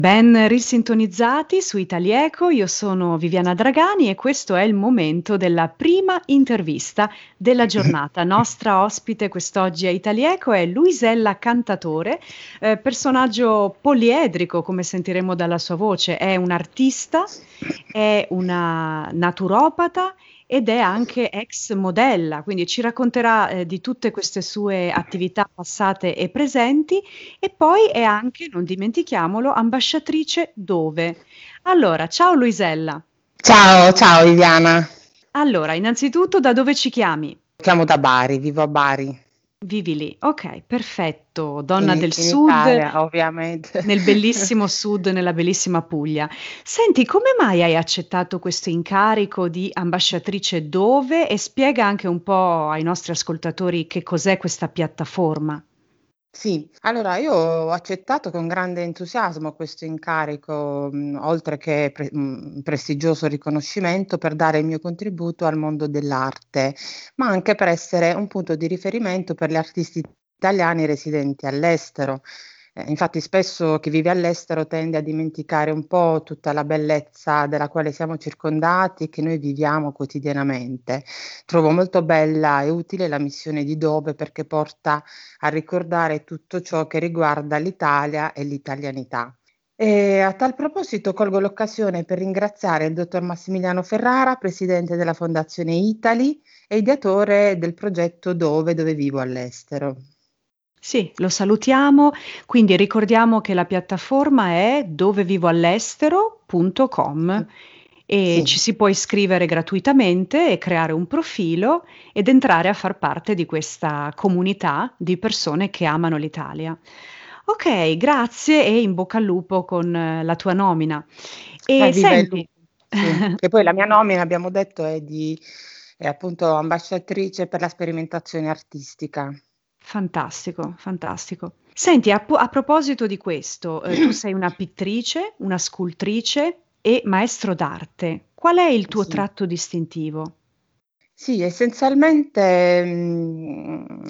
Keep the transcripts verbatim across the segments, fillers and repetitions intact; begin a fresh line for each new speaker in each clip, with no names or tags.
Ben risintonizzati su Italieco, io sono Viviana Dragani e questo è il momento della prima intervista della giornata. Nostra ospite quest'oggi a Italieco è Luisella Cantatore, eh, personaggio poliedrico, come sentiremo dalla sua voce. È un'artista, è una naturopata ed è anche ex modella, quindi ci racconterà eh, di tutte queste sue attività passate e presenti e poi è anche, non dimentichiamolo, ambasciatrice dove? Allora, ciao Luisella.
Ciao, ciao Viviana.
Allora, innanzitutto da dove ci chiami?
Chiamo da Bari, vivo a Bari,
Vivi lì. Ok, perfetto. Donna
in,
del
in
sud,
Italia ovviamente.
nel bellissimo sud, nella bellissima Puglia. Senti, come mai hai accettato questo incarico di ambasciatrice dove? E spiega anche un po' ai nostri ascoltatori che cos'è questa piattaforma.
Sì, allora io ho accettato con grande entusiasmo questo incarico, mh, oltre che pre- mh, prestigioso riconoscimento per dare il mio contributo al mondo dell'arte, ma anche per essere un punto di riferimento per gli artisti italiani residenti all'estero. Eh, infatti spesso chi vive all'estero tende a dimenticare un po' tutta la bellezza della quale siamo circondati e che noi viviamo quotidianamente. Trovo molto bella e utile la missione di Dove perché porta a ricordare tutto ciò che riguarda l'Italia e l'italianità. E a tal proposito colgo l'occasione per ringraziare il dottor Massimiliano Ferrara, presidente della Fondazione Italy e ideatore del progetto Dove, dove vivo all'estero.
Sì, lo salutiamo, quindi ricordiamo che la piattaforma è dovevivoall'estero punto com e ci
Sì.
si può iscrivere gratuitamente e creare un profilo ed entrare a far parte di questa comunità di persone che amano l'Italia. Ok, grazie e in bocca al lupo con eh, la tua nomina.
Eh,
E
viva il
senti,
lupo. Sì. Che poi la mia nomina, abbiamo detto, è di è appunto ambasciatrice per la sperimentazione artistica.
fantastico, fantastico. Senti, a, po- a proposito di questo, eh, tu sei una pittrice, una scultrice e maestro d'arte. Qual è il tuo
Sì.
tratto distintivo?
Sì, essenzialmente, mhmm,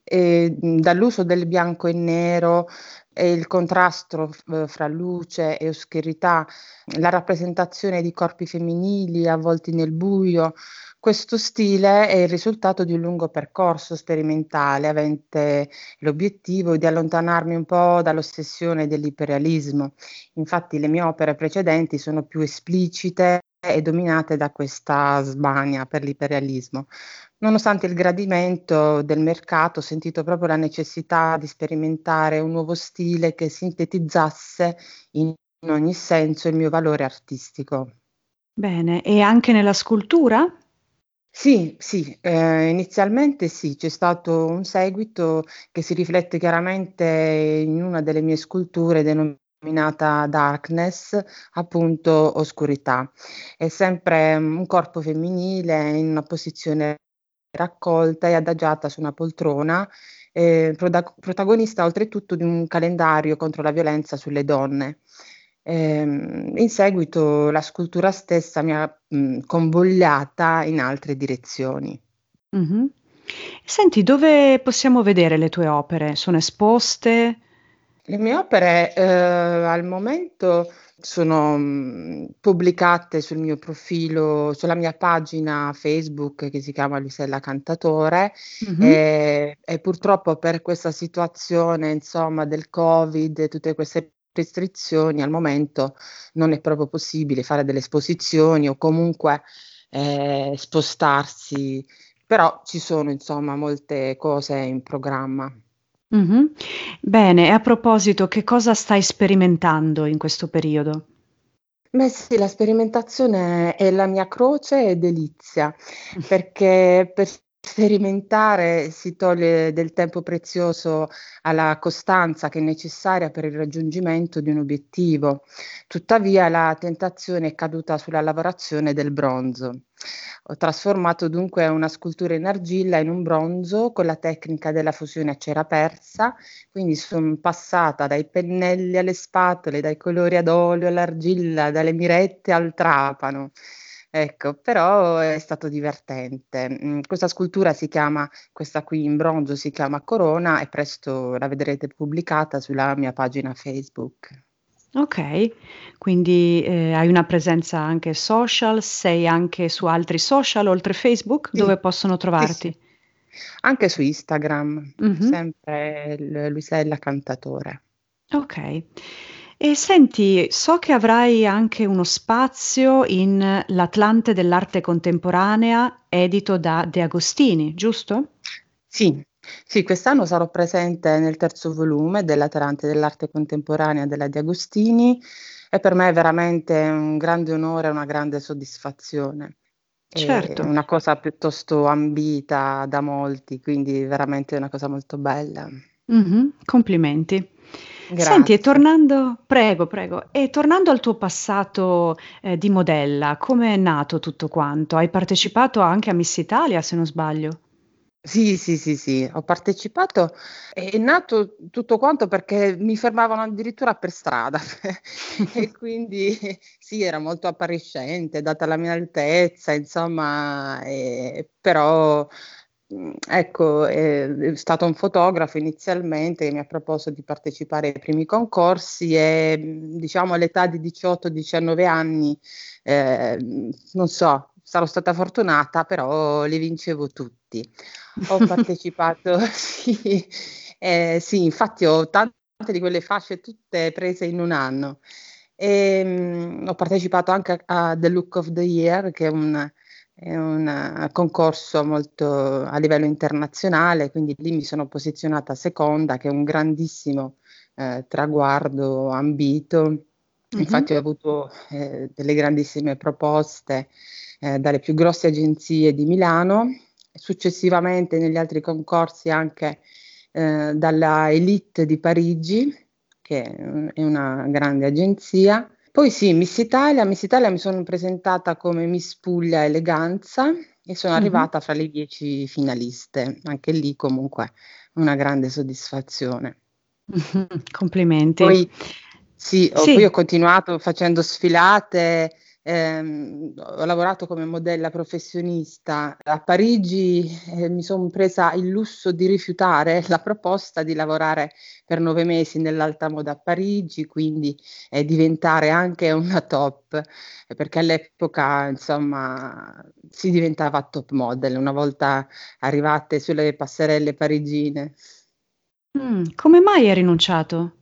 ehm, dall'uso del bianco e nero e il contrasto f uhm, fra luce e oscurità, la rappresentazione di corpi femminili avvolti nel buio, questo stile è il risultato di un lungo percorso sperimentale avente l'obiettivo di allontanarmi un po' dall'ossessione dell'iperrealismo. Infatti le mie opere precedenti sono più esplicite e dominate da questa smania per l'iperrealismo. Nonostante il gradimento del mercato, ho sentito proprio la necessità di sperimentare un nuovo stile che sintetizzasse in ogni senso il mio valore artistico.
Bene, e anche nella scultura?
Sì, sì, ehm, inizialmente sì, c'è stato un seguito che si riflette chiaramente in una delle mie sculture denominata Darkness, appunto oscurità. È sempre, mhmm, un corpo femminile in una posizione raccolta e adagiata su una poltrona, ehm, prodag protagonista oltretutto di un calendario contro la violenza sulle donne. Ehm, in seguito la scultura stessa mi ha, mhmm, convogliata in altre direzioni.
Mhm. Senti, dove possiamo vedere le tue opere? Sono esposte?
Le mie opere, ehm, al momento sono, mhmm, pubblicate sul mio profilo sulla mia pagina Facebook che si chiama Luisella Cantatore,
Mhm.
ehm, e purtroppo per questa situazione, insomma, del Covid e tutte queste restrizioni, al momento non è proprio possibile fare delle esposizioni o comunque, ehm, spostarsi, però ci sono, insomma, molte cose in programma.
Mhm. Bene, e a proposito, che cosa stai sperimentando in questo periodo?
Beh sì, la sperimentazione è la mia croce e delizia, perché per sperimentare si toglie del tempo prezioso alla costanza che è necessaria per il raggiungimento di un obiettivo. Tuttavia la tentazione è caduta sulla lavorazione del bronzo. Ho trasformato dunque una scultura in argilla in un bronzo con la tecnica della fusione a cera persa, quindi son passata dai pennelli alle spatole, dai colori ad olio all'argilla, dalle mirette al trapano. Ecco, però è stato divertente. Mhmm, questa scultura si chiama questa qui in bronzo si chiama Corona e presto la vedrete pubblicata sulla mia pagina Facebook.
Okay, quindi, ehm, hai una presenza anche social, sei anche su altri social oltre Facebook?
Sì,
Dove possono
sì, sì.
trovarti?
Anche su Instagram,
Mh-mh.
sempre l Luisella Cantatore.
Okay. E senti, so che avrai anche uno spazio in L'Atlante dell'arte contemporanea, edito da De Agostini, giusto?
Sì, sì, quest'anno sarò presente nel terzo volume dell'Atlante dell'arte contemporanea della De Agostini e per me è veramente un grande onore e una grande soddisfazione. È
Certo.
una cosa piuttosto ambita da molti, quindi veramente una cosa molto bella.
Mh-mh. Complimenti. Senti, e
Grazie.
tornando prego, prego. E tornando al tuo passato, ehm, di modella, come è nato tutto quanto? Hai partecipato anche a Miss Italia, se non sbaglio?
Sì, sì, sì, sì, ho partecipato. È nato tutto quanto perché mi fermavano addirittura per strada e quindi sì, era molto appariscente data la mia altezza, insomma, ehm, però, mhmm, ecco, ehm, è stato un fotografo inizialmente che mi ha proposto di partecipare ai primi concorsi e, mhmm, diciamo all'età di diciotto, diciannove anni, ehm, non so, sarò stata fortunata, però li vincevo tutti. Ho partecipato sì, ehm, sì, infatti ho tante di quelle fasce tutte prese in un anno. Ehm, ho partecipato anche a a The Look of the Year, che è un è un concorso molto a livello internazionale, quindi lì mi sono posizionata seconda, che è un grandissimo, ehm, traguardo ambito.
Mh-mh.
Infatti ho avuto, ehm, delle grandissime proposte, ehm, dalle più grosse agenzie di Milano, e successivamente negli altri concorsi anche, ehm, dalla Elite di Parigi, che è un è una grande agenzia. Poi sì, Miss Italia Miss Italia mi sono presentata come Miss Puglia Eleganza e sono
Mh-mh.
arrivata fra le dieci finaliste. Anche lì comunque una grande soddisfazione.
Mh-mh. Complimenti.
Poi sì, ho poi ho
Sì.
continuato facendo sfilate, ehm, ho lavorato come modella professionista. A Parigi, ehm, mi son presa il lusso di rifiutare la proposta di lavorare per nove mesi nell'alta moda a Parigi, quindi, ehm, diventare anche una top, eh, perché all'epoca insomma si diventava top model una volta arrivate sulle passerelle parigine.
Mh, come mai hai rinunciato?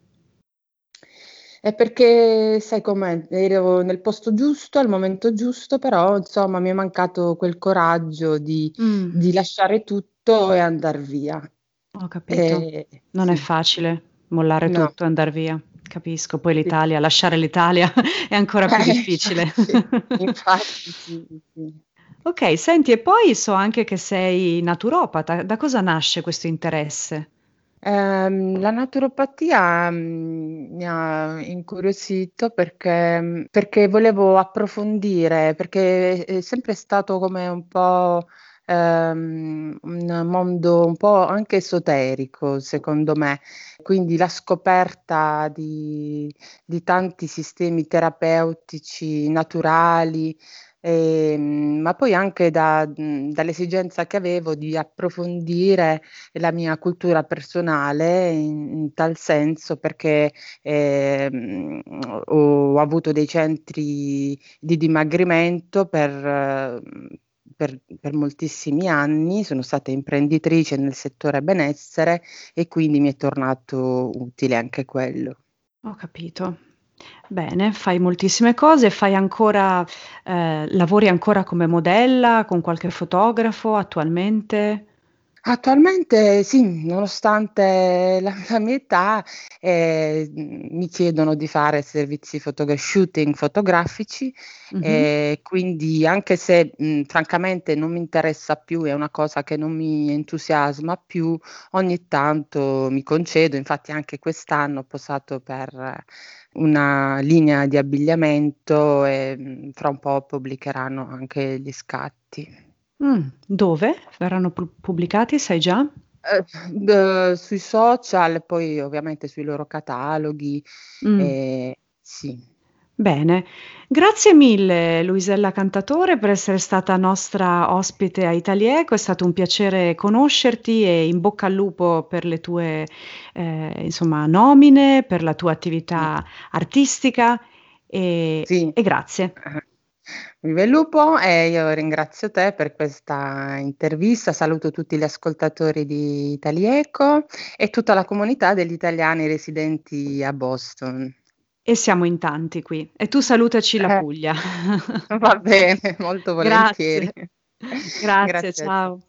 È perché sai com'è, ero nel posto giusto, al momento giusto, però insomma mi è mancato quel coraggio di
Mh,
di lasciare tutto e andar via.
ho capito.
Ehm,
Non è
sì,
facile mollare
no,
tutto e andar via. Capisco, poi
sì.
l'Italia lasciare l'Italia è ancora più
Eh,
difficile.
infatti, infatti sì, sì.
Okay, senti, e poi so anche che sei naturopata. Da cosa nasce questo interesse?
Ehm, la naturopatia, mhmm, mi ha incuriosito perché mhmm, perché volevo approfondire, perché è è sempre stato come un po', ehm, un mondo un po' anche esoterico secondo me, quindi la scoperta di di tanti sistemi terapeutici naturali, ehm, ma poi anche da mhmm, dall'esigenza che avevo di approfondire la mia cultura personale in in tal senso perché, ehm, ho avuto dei centri di dimagrimento per mhmm, per per moltissimi anni, sono stata imprenditrice nel settore benessere e quindi mi è tornato utile anche quello.
Ho capito. Bene, fai moltissime cose, fai ancora ehm, lavori ancora come modella con qualche fotografo attualmente?
Attualmente sì, nonostante la la mia età, ehm, mi chiedono di fare servizi fotogra shooting fotografici,
Mh-mh.
ehm, quindi anche se, mhmm, francamente non mi interessa più, è una cosa che non mi entusiasma più, ogni tanto mi concedo, infatti anche quest'anno ho posato per una linea di abbigliamento e, mhmm, fra un po' pubblicheranno anche gli scatti.
Mh, dove verranno pu pubblicati, sai già?
Uhm, d sui social, poi ovviamente sui loro cataloghi,
Mh.
ehm, sì.
Bene, grazie mille Luisella Cantatore per essere stata nostra ospite a Italieco, è stato un piacere conoscerti e in bocca al lupo per le tue, eh, insomma, nomine, per la tua
Sì,
attività artistica e,
sì.
e grazie.
Viva il lupo e io ringrazio te per questa intervista, saluto tutti gli ascoltatori di Italieco e tutta la comunità degli italiani residenti a Boston.
E siamo in tanti qui. E tu salutaci la
Eh,
Puglia.
va bene, molto volentieri.
Grazie, grazie,
Grazie a te.
ciao.